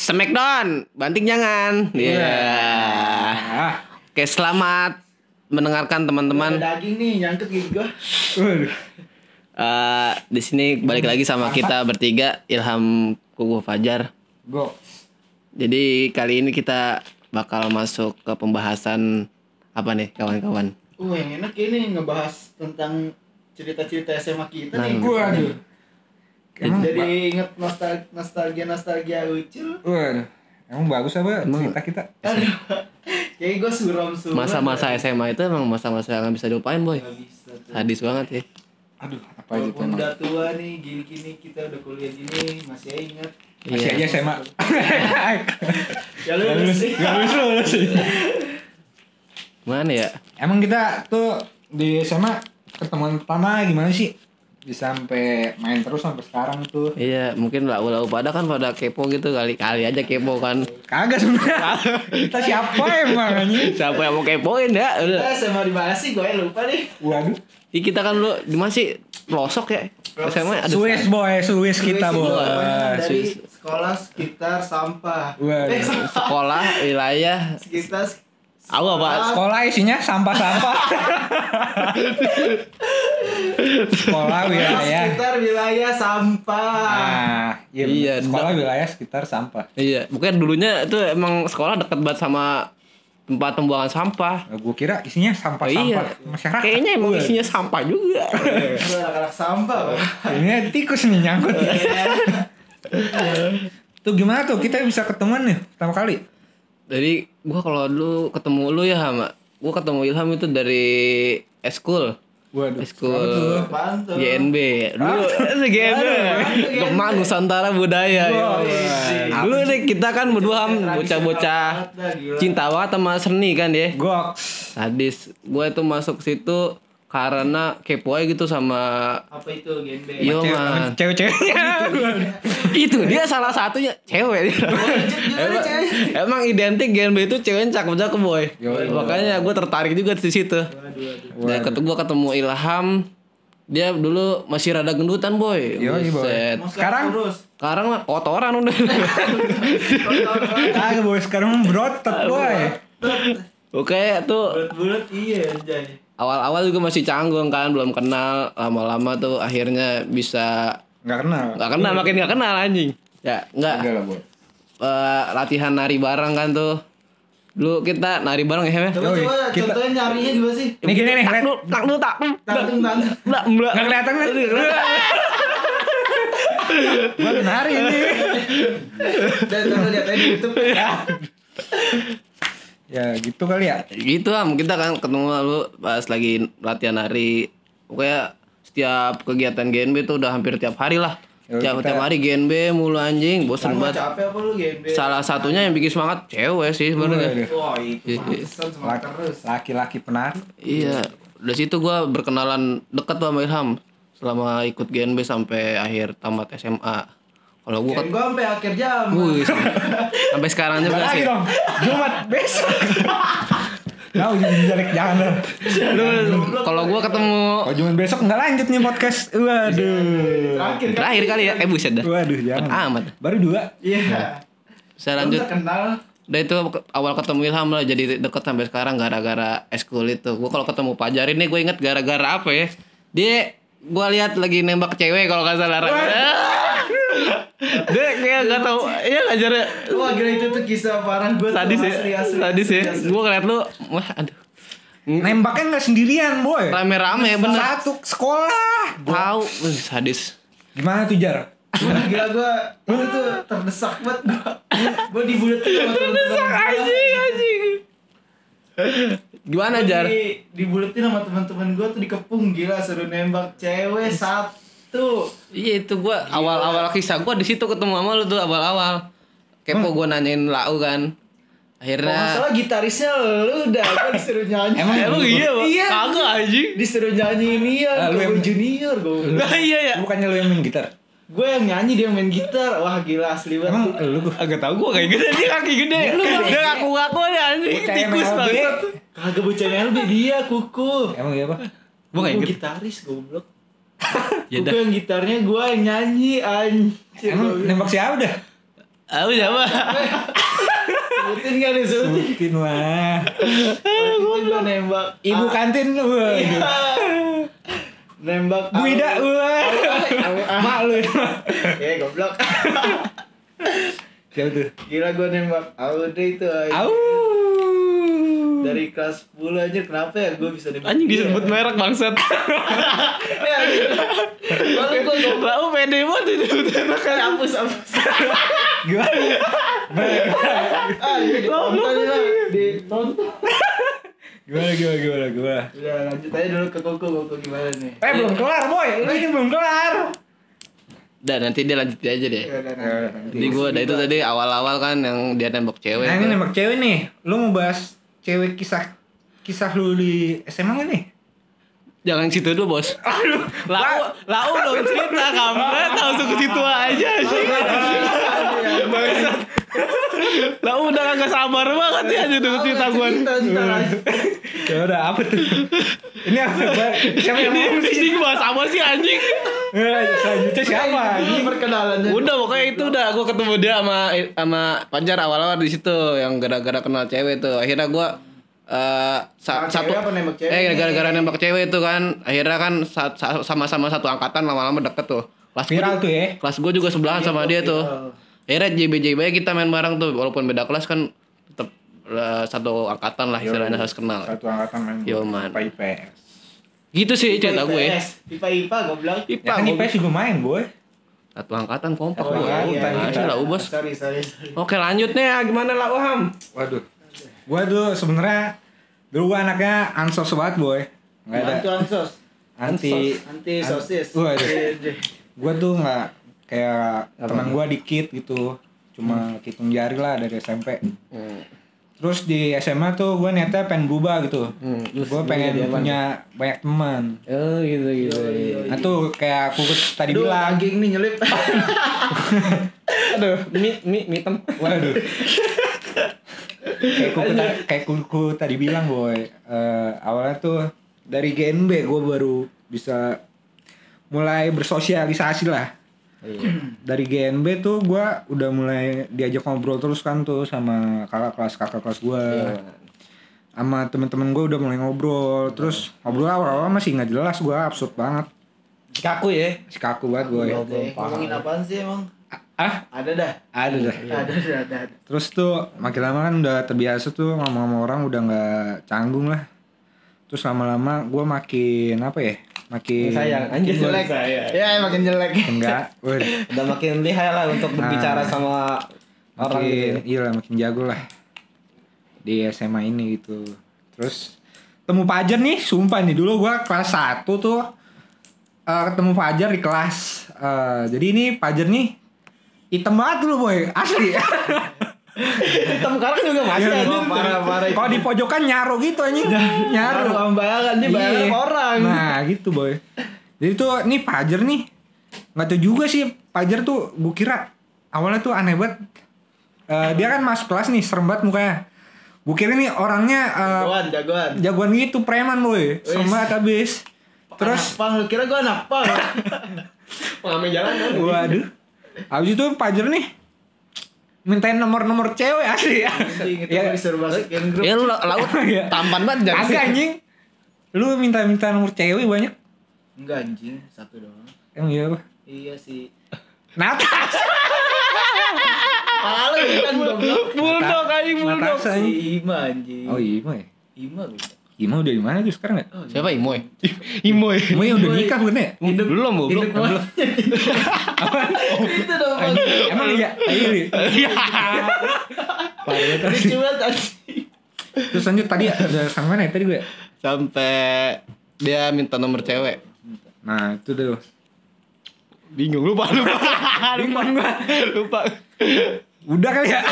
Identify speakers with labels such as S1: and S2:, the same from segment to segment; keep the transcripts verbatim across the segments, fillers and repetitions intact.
S1: Smackdown, banting jangan. Iya. Yeah. Oke, selamat mendengarkan teman-teman.
S2: Ada daging nih nyangkut gigi gua.
S1: Uh, di sini balik lagi sama kita bertiga, Ilham, Kuku, Fajar.
S3: Go.
S1: Jadi kali ini kita bakal masuk ke pembahasan apa nih, kawan-kawan?
S2: Uh, yang enak ini ngebahas tentang cerita-cerita S M A kita
S1: Nah,
S2: nih.
S3: Gua aduh.
S2: Emang jadi inget nostalgia nostalgia nostalgia lucu.
S3: Waduh. Emang bagus apa
S1: Emang-
S3: cerita kita?
S2: Aduh. Kayak gue suram-suram.
S1: Masa-masa S M A itu emang masa-masa yang gak bisa dilupain, boy.
S2: Gak bisa tuh.
S1: Sadis banget ya.
S3: Aduh, apa aja tuh
S2: Walaupun
S3: emang.
S2: udah tua nih, gini-gini kita udah kuliah gini masih inget.
S3: Masih aja S M A.
S2: Ya lu sih.
S3: Gak lulus lulus sih.
S1: Mana ya?
S3: Emang kita tuh di S M A ketemuan pertama gimana sih? Bisa sampai main terus sampai sekarang tuh.
S1: Iya, mungkin lau-lau pada kan pada kepo gitu, kali-kali aja kepo kan.
S3: Kagak sebenarnya. Kita siapa emang anjing?
S1: Siapa yang mau kepoin ya?
S2: Kita
S1: Udah.
S2: S M A di mana sih? Gue lupa nih.
S3: Waduh.
S1: Ih, kita kan dulu di masih pelosok ya. S M A ada
S3: Swiss boy, Swiss kita
S2: Swiss
S3: boy.
S2: itu pokoknya dari
S1: Swiss.
S2: sekolah sekitar sampah.
S3: Waduh.
S2: Eh,
S1: sekolah, wilayah.
S2: sekitar
S1: Aku apa?
S3: Sekolah isinya sampah-sampah. Sekolah wilayah.
S2: sekitar wilayah sampah.
S3: Nah, iya,
S1: Iya,
S3: sekolah
S1: enggak.
S3: wilayah sekitar sampah.
S1: Iya, bukan dulunya itu emang sekolah deket banget sama tempat pembuangan sampah.
S3: Nah, gue kira isinya sampah-sampah
S1: Iya.
S3: masyarakat.
S1: Kayaknya emang isinya sampah juga.
S2: Itu anak-anak sampah. Bang.
S3: Ini tikus nih nyangkut.
S2: Iya.
S3: Tuh gimana tuh kita bisa ketemuan nih pertama kali?
S1: Jadi gua kalau dulu ketemu lu ya, Hama. Gua ketemu Ilham itu dari eskul.
S3: Waduh.
S1: Eskul
S2: Apaan tuh?
S1: G N B. Dulu G N B. Gemah Nusantara Budaya.
S3: Wow.
S1: Ya. Dulu nih kita kan berdua Ham, bocah-bocah cinta banget sama seni kan ya.
S3: Gok.
S1: Sadis. Gua itu masuk situ karena kepo aja gitu sama
S2: Apa itu G N B?
S1: Iya,
S3: Cewek-
S1: man.
S3: Cewek-ceweknya.
S1: Itu dia salah satunya cewek. emang, emang identik G N B itu cewek cakep-cakep, boy.
S3: Yoi.
S1: Makanya gue tertarik juga di situ.
S2: Waduh, waduh.
S1: Dan ketemu gue ketemu Ilham, dia dulu masih rada gendutan, boy.
S3: Yoi, boy.
S1: Buset.
S2: Mau
S3: Sekarang?
S2: kurus.
S1: Sekarang mah kotoran udah.
S3: Kagak boy, sekarang berotot boy.
S1: Oke, tuh
S2: Bulat-bulat iya anjay.
S1: awal-awal juga masih canggung kan, belum kenal. Lama-lama tuh akhirnya bisa
S3: Enggak kenal.
S1: nggak kenal, makin nggak kenal anjing. Ya, nggak.
S3: Enggak lah boy.
S1: Eh, latihan nari bareng kan tuh. Dulu kita nari bareng ya, Hem, ya?
S2: Coba
S3: Yoi,
S2: coba
S3: kita-
S2: contohnya nyarinya gimana sih?
S3: Ini gini nih,
S1: Tak
S3: liat.
S1: lu, tak lu, tak.
S2: Tanteng tanteng.
S1: Mbak, mbak.
S3: Nggak kelihatan kan? Gua nari ini.
S2: Dan coba lihat aja di YouTube.
S3: Ya gitu kali ya.
S1: Gitu Am, kita kan ketemu lu pas lagi latihan nari. Pokoknya setiap kegiatan G N B tuh udah hampir tiap hari lah.
S3: Ya,
S1: Tiap,
S3: kita-
S1: tiap hari G N B mulu anjing, bosen
S2: Sama
S1: banget.
S2: capek apa lu G N B?
S1: Salah satunya yang bikin semangat cewek sih sebenarnya.
S3: Waduh.
S2: Wah itu pantesan semangat
S3: Laki-
S2: terus.
S3: Laki-laki penari.
S1: Iya. Dari situ gua berkenalan dekat tuh sama Ilham selama ikut G N B sampai akhir tamat S M A. Kalau gua
S2: Kan
S1: ket-
S2: gua sampai akhir jam.
S1: Wih, sampai sekarang juga
S3: Lagi
S1: sih.
S3: dong. Jumat besok. Tahu jadi jelek jangan dong.
S1: Lu, kalau gua ketemu
S3: Oh Jumat besok nggak lanjut nih podcast. Waduh.
S2: Terakhir kan.
S1: terakhir kali ya, eh buset dah.
S3: Waduh jangan.
S1: Amat.
S3: Baru dua.
S2: Iya.
S1: Saya lanjut.
S2: Lu terkenal.
S1: Udah itu ke- awal ketemu Ilham lah, jadi deket sampai sekarang gara-gara eskul itu. Gua kalau ketemu Fajar ini gue inget gara-gara apa ya? Dia gua lihat lagi nembak cewek kalau nggak salah. Dia kayak nggak tahu, iya ngajar ya.
S2: Wah gila itu tuh kisah parah gua tuh.
S1: Sadis ya,
S2: asli, asli,
S1: sadis ya.
S2: asli, asli.
S1: Gua ngeliat lu, wah aduh.
S3: Nembaknya nggak sendirian boy.
S1: Rame-rame bener.
S3: Satu sekolah.
S1: Tahu, Wih, sadis.
S3: Gimana tuh Jar?
S2: Wah, gila gua itu tuh terdesak banget gua. Gua dibuletin sama teman-teman.
S1: Anjing, anjing. Gimana
S2: Gua
S1: Jar?
S2: di- Dibuletin sama teman-teman gua tuh dikepung gila suruh nembak cewek satu.
S1: Iya itu gua awal-awal kisah gua di situ ketemu sama lu tuh awal-awal. Kepo gua nanyain lau kan.
S2: Kalau nggak
S1: Akhirnya
S2: salah gitarisnya lu dah gua disuruh nyanyi.
S3: Emang
S1: emang iya, Pak?
S2: Iya.
S1: Kagak anjing.
S2: Disuruh nyanyi ini ya,
S3: Ah, lu
S2: gue
S3: yang-
S2: junior gue.
S1: Nah, iya ya.
S3: Bukannya lu yang main gitar?
S2: Gue yang nyanyi dia yang main gitar. Wah gila asli
S3: Emang
S2: banget.
S3: lu
S1: Agak tahu gua kayak gede, dia kaki gede. Lu dia ngaku-ngaku aja anjing,
S3: Bocah
S1: tikus
S3: M L B.
S1: banget.
S2: Kagak bocah L B dia kuku.
S3: Emang iya apa?
S1: Gua kayak
S2: Gua
S1: gitu.
S2: gitaris goblok.
S1: Ya
S2: Kuku
S1: dah.
S2: yang gitarnya gue yang nyanyi anjir.
S3: Emang
S2: gua bilang.
S3: nembak siapa dah?
S1: Aku siapa?
S2: Sebutin gak nih, sebutin.
S3: Mungkin lah.
S2: Itu gue nembak.
S3: Ibu
S2: Ah,
S3: kantin lu.
S2: iya. Nembak.
S3: Bu Ida, wah. Mak lu.
S2: Ya goblok.
S3: Siapa tuh?
S2: Gila gue nembak Aude itu. Ay.
S3: Au.
S2: Dari kelas sepuluh aja kenapa ya gue bisa nembak.
S1: Anjing
S2: dia?
S1: disebut merek bangsat.
S2: Ya, kalau gue goblok.
S1: Lah pede banget disebut merek.
S2: Kan hapus hapus.
S3: Gimana?
S2: Ah, ini ditonton lah. Ditonton.
S3: Gimana gimana gimana gimana?
S2: Udah lanjut aja dulu ke Koko. Koko gimana nih?
S3: Eh belum kelar boy, lu ini belum kelar.
S1: Dah nanti dia lanjutin aja deh.
S2: Ya, udah,
S3: Ya,
S2: nanti.
S1: Jadi gue ada itu tadi awal-awal kan yang dia nembak cewek.
S3: Nah ini
S1: tuh.
S3: nembak cewek nih, lu mau bahas cewek kisah kisah lu di S M A nggak nih?
S1: Jangan situ dulu bos.
S3: Aduh,
S1: Lau, lau belum cerita kampret langsung ke situ aja sih. Lau udah kagak sabar banget ya aja denger cerita gue.
S3: ya udah apa tuh? Ini apa? Siapa yang
S1: Ini
S3: ngomong sih?
S1: ini bahas apa sih anjing?
S3: Eh, selanjutnya siapa?
S2: Ini perkenalannya.
S1: Udah pokoknya itu udah gue ketemu dia sama sama Fajar awal-awal di situ yang gara-gara kenal cewek tuh. Akhirnya gue eh sa-
S2: Kenal
S1: satu
S2: cewek apa nembak cewek
S1: eh
S2: nih?
S1: gara-gara nembak cewek itu kan akhirnya kan sa- sa- sama-sama satu angkatan lama-lama deket tuh. Kelas gua
S3: Viral
S1: juga-
S3: tuh ya.
S1: Kelas gue juga sebelahan sama dia tuh. Akhirnya J B J B kita main bareng tuh walaupun beda kelas kan tetap eh, satu angkatan lah istilahnya harus kenal.
S3: Satu angkatan main.
S1: Yo, man.
S3: I P S.
S1: Gitu sih cerita gue.
S2: I P A goblok.
S3: Ya
S1: Ipa,
S3: kan I P
S1: gua-
S3: S juga main boy.
S1: satu angkatan kompak
S3: Oh,
S1: boy.
S3: iya, iya,
S1: Masih
S3: iya.
S1: lah bos.
S2: Sorry, sorry, sorry.
S1: Oke lanjut nih ya gimana lah Waham?
S3: Waduh. Gua tuh sebenarnya dulu gua anaknya ansos banget boy. Enggak ada
S2: Antu ansos.
S3: anti
S2: Anti sosis.
S3: Waduh.
S2: Iya,
S3: Gua tuh nggak kayak teman gua dikit gitu. Cuma hitung jari lah dari S M P.
S1: Hmm.
S3: Terus di S M A tuh gue niatnya pengen berubah gitu.
S1: Hmm, terus
S3: Gue pengen
S1: jadi apa
S3: punya banyak teman.
S1: Oh gitu gitu.
S3: Nah tuh kayak aku tadi
S2: Aduh,
S3: bilang.
S2: daging nih nyelip.
S1: Aduh, mie mie mie tem.
S3: Waduh. kayak kuku, ta- kayak kuku tadi bilang boy. Eh, awalnya tuh dari G N B gue baru bisa mulai bersosialisasi lah. Dari G N B tuh gue udah mulai diajak ngobrol terus kan tuh sama kakak kelas kakak kelas gue. Sama temen-temen gue udah mulai ngobrol. Terus ngobrol awal-awal masih nggak jelas, gue absurd banget.
S1: Kaku ya.
S3: Si kaku banget gue.
S2: Eh, Ngomongin apaan sih emang?
S3: Ah,
S2: Ada dah.
S3: ada dah.
S2: Ada, ada, ada. ada.
S3: Terus tuh makin lama kan udah terbiasa tuh ngomong sama orang udah nggak canggung lah. Terus lama-lama gue makin apa ya? Makin
S1: Sayang, anjir
S2: Jelek.
S1: saya.
S2: Ya, makin jelek.
S3: enggak. Waduh.
S1: Udah makin lihai lah untuk berbicara
S3: Nah,
S1: sama orang
S3: Makin
S1: gitu.
S3: iya lah, makin jago lah di S M A ini gitu. Terus ketemu Fajar nih, sumpah nih dulu gue kelas satu tuh eh, ketemu Fajar di kelas. Eh, jadi ini Fajar nih hitam banget dulu boy, asli.
S1: Hitam karang juga masih
S3: Iya,
S1: anjir.
S2: Parah-parah.
S3: Kalau di pojokan nyaro gitu anjing. Nyaro.
S2: Baru bayangan nih bayangan
S3: Iya.
S2: orang.
S3: Nah gitu boy. Jadi tuh nih Fajar nih nggak tahu juga sih Fajar tuh gue kira awalnya tuh aneh banget. Eh, dia kan masuk kelas nih serem banget mukanya. Gue kira nih orangnya eh,
S2: Jagoan, jagoan.
S3: jagoan gitu preman boy. Serem
S2: Wis.
S3: banget abis. Terus
S2: Anak pang, lu kira gua anak pang.
S1: Pengamen jalan kan.
S3: waduh. Abis itu Fajar nih mintain nomor-nomor cewek asli ya.
S2: Anjing, itu
S3: Ya.
S2: gua disuruh masukin grup.
S1: Ya lu la- laut
S3: Iya.
S1: tampan banget jangan
S3: Agak anjing. Lu minta-minta nomor cewek banyak.
S2: Enggak anjing, satu doang.
S3: Emang iya apa?
S2: Iya sih.
S3: Natas.
S2: Malu kan goblok.
S1: Bulldog anjing bulldog.
S3: Natas anjing.
S2: Si Ima anjing.
S3: Oh iya ya.
S2: Ima gua.
S3: Ima udah di mana tuh sekarang ya?
S1: Siapa Imoy? Imoy.
S3: Ima udah nikah bukan ya?
S2: Hidup
S1: Belum belum.
S2: hidup
S1: Belum.
S2: Itu dong Bang.
S3: Emang iya? Iya.
S1: Iya.
S3: Parah banget.
S2: Lucu banget anjing.
S3: Terus lanjut tadi ada sampai mana ya tadi gue?
S1: Sampai dia minta nomor cewek.
S3: Nah itu deh.
S1: Bingung lupa lupa. Bingung gua. Lupa.
S3: Udah kali ya?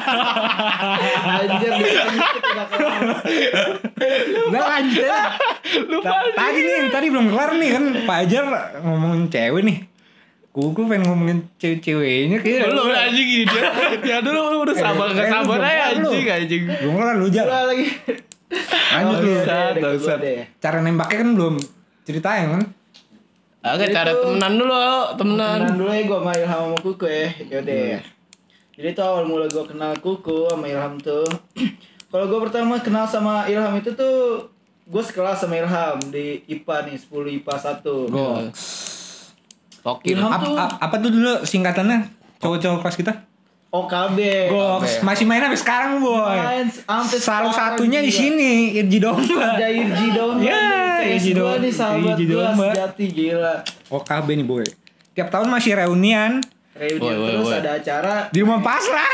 S2: Anjir dia tidak kelar.
S3: Udah lanjut ya.
S1: Lupa.
S3: Ta- Tadi nih, tadi belum kelar nih kan Fajar ngomongin cewek nih. Gue gue pengen ngomongin cewek-ceweknya kayak
S1: Belum anjing gini dia. Ya dulu lu udah sabar enggak
S3: Eh, lu
S1: sabar
S3: belum
S1: aja
S3: kelar lu.
S1: anjing anjing.
S3: belum kelar lu Jar.
S2: Gua lagi.
S3: Lanjut
S2: Oh,
S3: lu.
S2: iya,
S1: Sat,
S2: deh, deh, gua
S1: sat.
S2: deh.
S3: Cara nembaknya kan belum ceritain kan?
S1: Oke, cara
S2: Itu-
S1: temenan dulu, temenan.
S2: Temenan dulu ya gua sama Ilham sama Kuku ya. Yaudah. Jadi itu awal mula gue kenal Kuku sama Ilham tuh. Kalau gue pertama kenal sama Ilham itu tuh gue sekelas sama Ilham di I P A nih, sepuluh I P A satu.
S3: Goks.
S1: Tokil.
S2: Ilham
S3: Ap-
S2: tuh
S3: ap- apa tuh dulu singkatannya? Cowok-cowok kelas kita?
S2: O K B.
S3: Goks, masih main sampai sekarang, boy.
S2: Main sampai
S3: Salah
S2: sekarang,
S3: satunya di
S2: gila.
S3: sini, Irji Domba.
S2: Ada Irji Domba.
S3: Ya,
S2: nih,
S3: Irji
S2: C S gua
S3: Domba.
S2: nih sahabat
S3: Irji
S2: gue
S3: Domba.
S2: sejati gila.
S3: O K B nih, boy. Tiap tahun masih reunian
S2: Reunian
S1: Woy, woy,
S2: terus
S1: woy.
S2: ada acara.
S3: di rumah Pasra.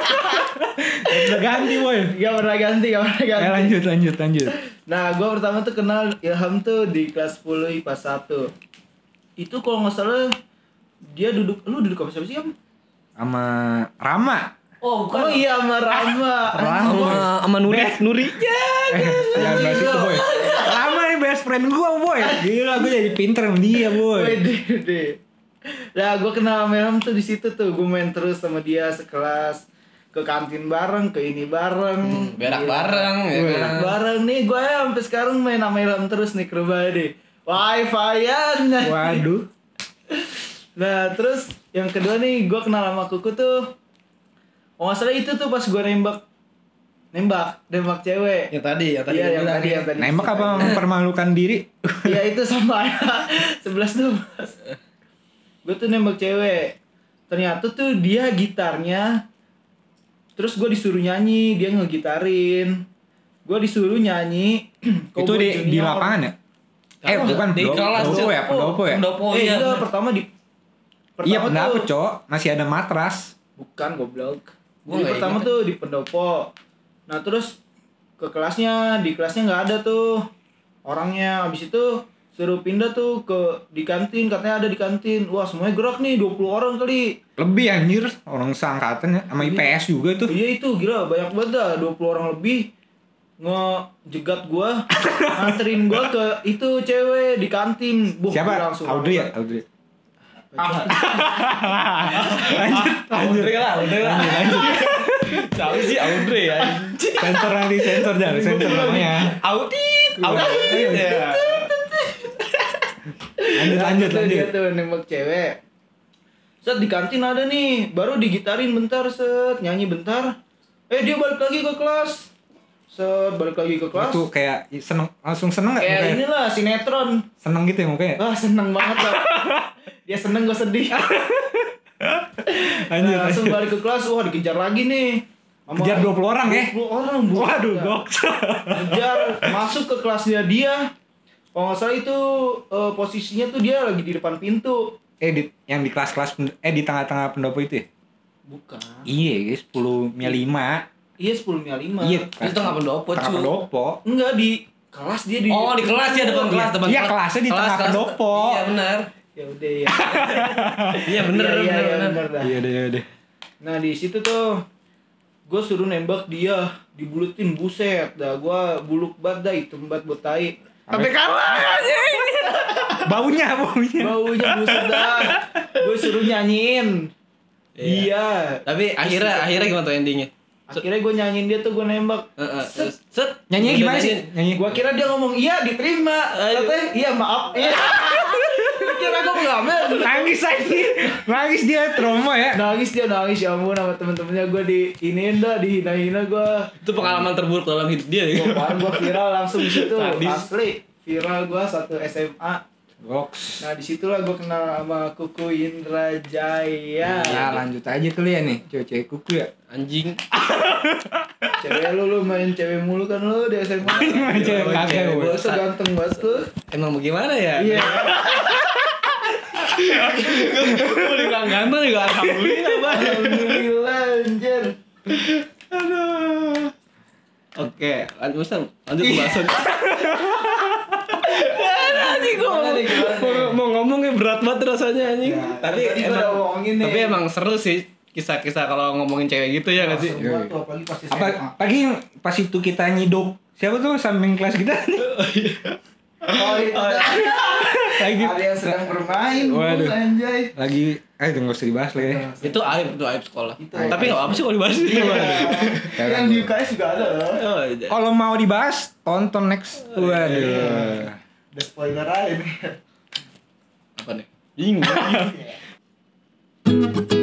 S3: Udah ganti, boy.
S2: Gak pernah ganti, gak pernah ganti.
S3: Eh, lanjut, lanjut, lanjut.
S2: Nah, gue pertama tuh kenal Ilham tuh di kelas sepuluh I P A satu. Itu kalau nggak salah dia duduk, lu duduk sama siapa sih, Am?
S3: Sama Rama.
S2: Oh, bukan. Oh iya, sama Rama.
S3: Rama.
S1: Sama Nuri, Nuri.
S3: Eh, jangan bahas itu, boy. Rama nih best friend gua, boy. Gila, gua jadi pinter sama dia, boy.
S2: Wede, wede. Nah, gue kenal sama Ilham tuh di situ tuh. Gue main terus sama dia sekelas, ke kantin bareng, ke ini bareng.
S1: Hmm, berak
S2: Gila.
S1: bareng, ya kan?
S2: Berak bareng nih. Gue ya sampai sekarang main sama Ilham terus nih ke rumah deh. Wi-Fi-an.
S3: Waduh.
S2: Nah, terus yang kedua nih, gue kenal sama Kuku tuh. Oh, nggak salah itu tuh pas gue nembak, nembak, nembak cewek.
S1: Yang tadi, yang tadi.
S2: Iya,
S1: gua
S2: yang
S1: bilang
S2: tadi,
S1: nih.
S2: yang tadi.
S3: Nembak apa mempermalukan diri?
S2: Iya, itu sama sebelas dua belas. Gue tuh nembak cewek. Ternyata tuh dia gitarnya. Terus gue disuruh nyanyi, dia ngegitarin. Gue disuruh nyanyi.
S3: Itu
S2: Cowboy
S3: di, di
S2: Junior.
S3: lapangan ya? Eh,
S1: Apa?
S3: bukan
S1: Di
S3: pendopo,
S1: kelas,
S3: pendopo
S1: Cok.
S3: ya, pendopo ya?
S1: Pendopo,
S2: Eh,
S1: iya.
S2: enggak, pertama di
S3: Iya,
S2: pertama
S3: pendapat,
S2: tuh-
S3: Cok. Masih ada matras.
S2: Bukan, goblok.
S1: Gua
S2: Jadi
S1: nggak
S2: pertama
S1: ingat.
S2: tuh di pendopo. Nah, terus ke kelasnya, di kelasnya nggak ada tuh orangnya. Habis itu suruh pindah tuh ke di kantin, katanya ada di kantin. Wah, semuanya gerak nih, dua puluh orang kali.
S3: Lebih anjir, orang seangkatan ya. Sama I P S juga tuh.
S2: Iya itu gila, banyak banget dah, dua puluh orang lebih ngejegat gua, nganterin gua ke itu cewek di kantin. Buh,
S3: Siapa?
S2: gua langsung
S3: Audrey ya? Audrey. lanjut, lanjut.
S1: Audrey lah, Audrey lah. Tahu sih Audrey ya.
S3: Sensor nanti sensor jangan sensor namanya.
S1: Audit, Audit ya.
S3: Lanjut,
S2: Nah,
S3: lanjut,
S2: itu
S3: lanjut.
S2: dia tuh nembak cewek. Set di kantin ada nih, baru digitarin bentar, set nyanyi bentar. Eh dia balik lagi ke kelas. Set balik lagi ke kelas.
S3: Itu kayak seneng, langsung seneng gak?
S2: Kayak
S3: Mukanya?
S2: inilah sinetron.
S3: Seneng gitu ya mukanya?
S2: Wah seneng banget lah. Dia seneng gue sedih.
S3: Lanjut,
S2: Nah, langsung
S3: lanjut.
S2: balik ke kelas, wah dikejar lagi nih. Sama
S3: Kejar dua puluh orang ya?
S2: dua puluh orang, Bu.
S3: Waduh,
S2: Ya.
S3: goks.
S2: Kejar, masuk ke kelasnya dia. Kalau nggak salah itu eh, posisinya tuh dia lagi di depan pintu.
S3: Eh, di, yang di kelas-kelas, pen- eh di tengah-tengah pendopo itu ya?
S2: Bukan.
S3: Iya, sepuluh nya lima.
S2: Iya sepuluh lima.
S3: Iya,
S1: Itu tengah pendopo,
S3: tengah
S1: cu.
S3: pendopo.
S2: Enggak di kelas dia di.
S1: Oh, di kelas ya, depan kelas, depan
S3: Iya,
S1: kelas.
S3: kelasnya di tengah pendopo.
S1: Iya, benar.
S2: Ya udah ya.
S1: Iya, benar,
S2: Iya, iya,
S1: benar,
S2: iya,
S1: benar.
S2: benar dah.
S3: Iya deh, iya deh.
S2: Nah di situ tuh gue suruh nembak dia, dibulutin, buset dah gue buluk banget dah, hitam banget buat tai. Sampai kalah anjing.
S3: Baunya, baunya.
S2: Baunya buset dah. Gue suruh nyanyiin.
S1: Iya.
S2: Iya.
S1: Tapi akhirnya akhirnya gimana tuh endingnya?
S2: Akhirnya gue nyanyiin dia tuh, gue nembak.
S1: Heeh,
S2: Set.
S1: terus set.
S3: Nyanyinya
S1: Udah
S3: gimana sih?
S1: nyanyiin.
S3: Nyanyi.
S2: Gue kira dia ngomong iya diterima. Katanya iya maaf. Iya. Gua kira gue ngambil.
S3: Nangis aja. Nangis dia trauma ya.
S2: Nangis dia nangis ya ampun sama temen-temennya gue di iniin dah, dihina-hina gue.
S1: Itu pengalaman terburuk dalam hidup dia ya.
S2: Gue gue viral langsung di situ,
S1: Sadis.
S2: asli viral gue satu S M A.
S3: Goks.
S2: Nah disitulah gue kenal sama Kuku Indrajaya.
S3: Ya lanjut aja kali ya nih, cewek-cewek kuku ya.
S1: Anjing.
S2: Cewek lu lu main cewek mulu kan lu di S M A.
S3: Main cewek kagak,
S2: Gue
S3: woy.
S2: tuh ganteng banget tuh.
S1: Emang bagaimana ya?
S2: Iya.
S1: Gue dibilang ganteng juga alhamdulillah, Bang.
S2: Alhamdulillah anjir.
S1: Aduh. Oke, lanjut Ustaz. Lanjut ke bahasan. Anjing gua
S2: Gimana nih, gimana nih?
S1: mau, mau ngomongnya berat banget rasanya anjing.
S2: Ya,
S1: tapi
S2: tadi gua
S1: emang
S2: udah ngomongin nih.
S1: tapi emang seru sih kisah-kisah kalau ngomongin cewek gitu ya nggak sih?
S2: Semua tuh apalagi pas S M A.
S3: Apa pagi yang pas itu kita nyiduk siapa tuh samping kelas kita?
S2: Oh itu dah.
S3: Lagi
S2: Ada yang sedang bermain,
S3: Waduh.
S2: Bu, anjay.
S3: lagi eh itu nggak usah dibahas lah ya.
S1: Itu aib, itu aib sekolah.
S2: Itu
S1: Tapi
S2: aib.
S1: nggak apa sih kalau dibahas.
S2: Yang di U K S juga ada loh.
S1: Oh, iya.
S3: Kalau mau dibahas tonton next. Waduh.
S2: Udah spoiler aja nih.
S1: Apa nih? Bingung.